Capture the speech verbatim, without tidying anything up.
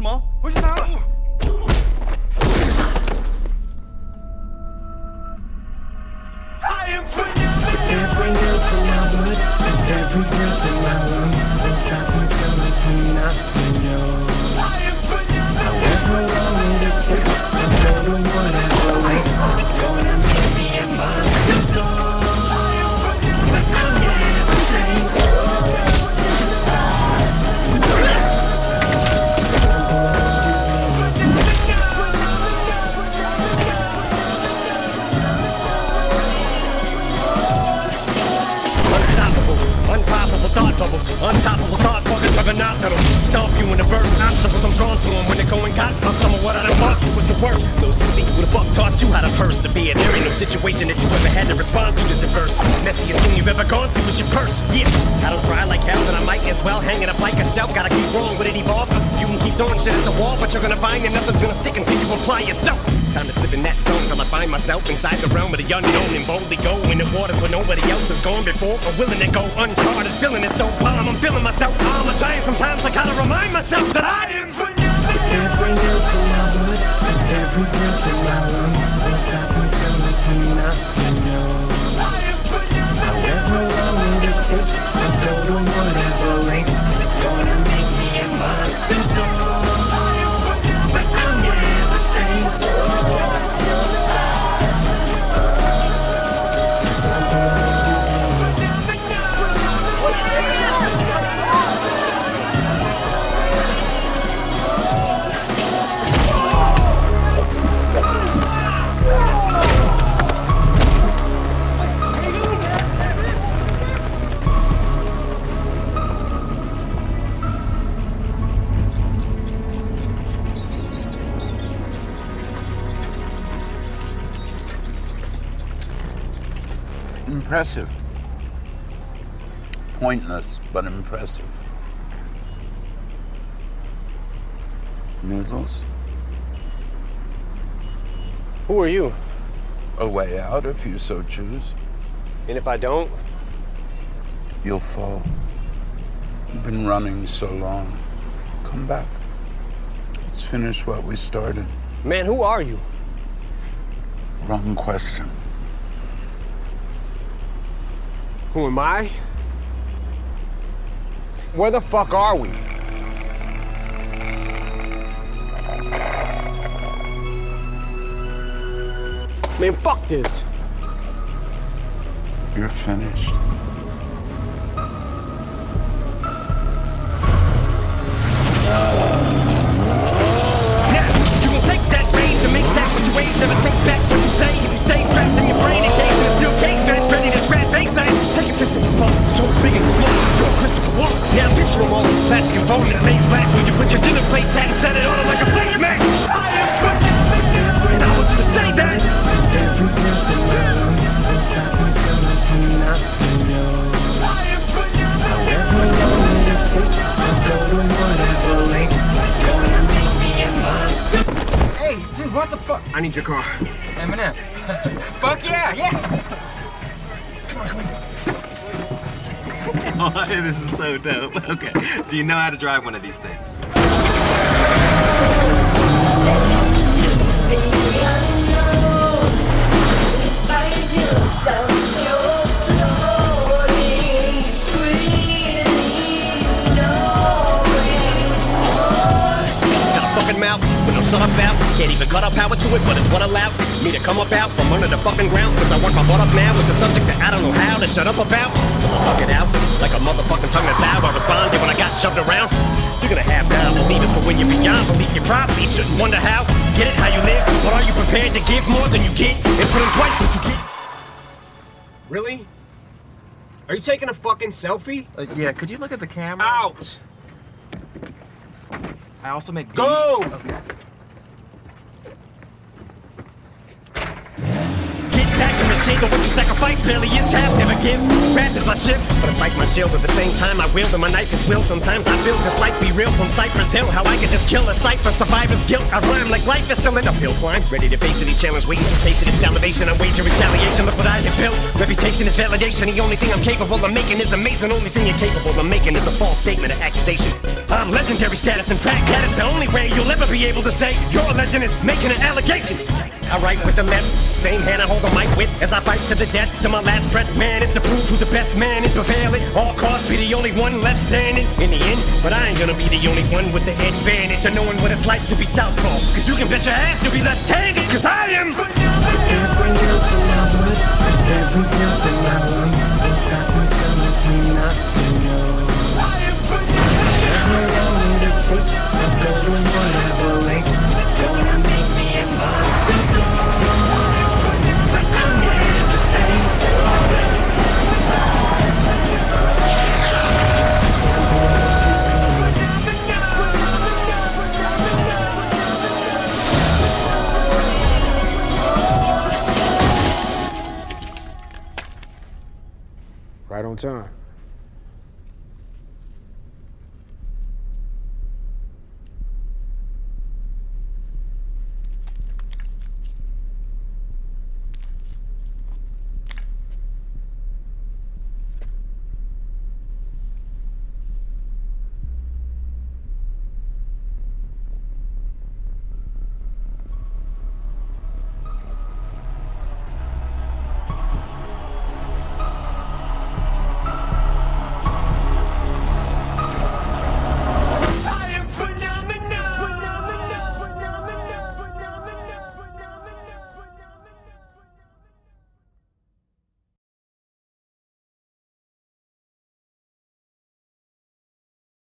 么？回食堂。 Every ounce of my blood, with every breath in my lungs, won't stop until I'm free, not know. However long it takes, I'll go to whatever lengths. It's gonna make me a monster, but I'm never saying. Unpoppable thought bubbles, untoppable thoughts, fucking juggernaut that'll stomp you in the verse. Obstacles, I'm drawn to them when they're going got off some of what I done thought was the worst. Little sissy, who the fuck taught you how to persevere? There ain't no situation that you ever had to respond to that's adverse. Messiest thing you've ever gone through is your purse. Yeah, I don't try like hell, then I might as well hang it up like a shell. Gotta keep wrong with it evolve, cause you can keep throwing shit at the wall, but you're gonna find that nothing's gonna stick until you apply yourself. Time to slip in that zone till I find myself inside the realm of the unknown and boldly go in the waters where nobody else has gone before or willing to go uncharted. Feeling it so bomb, I'm feeling myself. I'm a giant sometimes. I gotta remind myself that I am phenomenal. With every ounce of my blood, with every breath in my lungs, won't stop until I'm phenomenal. However long it takes, I'll go to whatever lengths. It's gonna make me a monster, though. But I'm never saying. Impressive. Pointless, but impressive. Noodles? Who are you? A way out if you so choose. And if I don't? You'll fall. You've been running so long. Come back. Let's finish what we started. Man, who are you? Wrong question. Who am I? Where the fuck are we? Man, fuck this. You're finished. Now, you can take that range and make that what you raise. Never take back what you say. If you stay strapped in your brain, occasion is still case match ready to scrap face. I take your fist in the spot. Show us big and small. You're Christopher Wallace. Now picture them all as plastic and foam in a lace flat where you put your dinner plates at and set it on them like a placemat. I am phenomenal. And I want you to say that. With every breath in my lungs, won't stop until I'm phenomenal. However long it takes, I'll go to whatever lengths. It's gonna make me a monster. Hey, dude, what the fuck? I need your car. Eminem. Fuck yeah, yeah. Come on, come on. Oh, this is so dope. Okay. Do you know how to drive one of these things? Mouth with no shut up out. Can't even cut up power to it, but it's what allowed me to come up out from under the fucking ground. Cause I work my butt up now. It's a subject that I don't know how to shut up about. Cause I stuck it out like a motherfucking tongue that's out. I responded when I got shoved around. You're gonna have now believe us, but when you're beyond belief, you probably shouldn't wonder how. Get it how you live, but are you prepared to give more than you get and put in twice what you get? Really? Are you taking a fucking selfie? Uh, yeah, could you look at the camera? Out! I also make Go! beats. Okay. Get back to appreciate that what you sacrifice barely is half, never give. Rap is my shift, but it's like my shield. At the same time I wield and my knife is will. Sometimes I feel just like Be Real from Cypress Hill. How I could just kill a sight for survivor's guilt. I rhyme like life is still an uphill climb. Ready to face any challenge, waiting for taste of this salivation. I wage a retaliation, look what I have built. Reputation is validation, the only thing I'm capable of making is amazing. Only thing you're capable of making is a false statement or accusation. I'm legendary status, in fact, that is the only way you'll ever be able to say you're a legend is making an allegation. I write with the left, same hand I hold the mic with as I fight to the death, to my last breath. Man, it's to prove who the best man is. Prevail at all costs, be the only one left standing in the end. But I ain't gonna be the only one with the advantage of knowing what it's like to be southpaw. Cause you can bet your ass you'll be left-handed, cause I am. Every ounce of my blood, with every breath in my lungs, won't stop until I'm phenomenal. However long it takes, I'll go to whatever lengths. It's gonna make me a monster. But I'm never the same. So I'm gonna Right on time.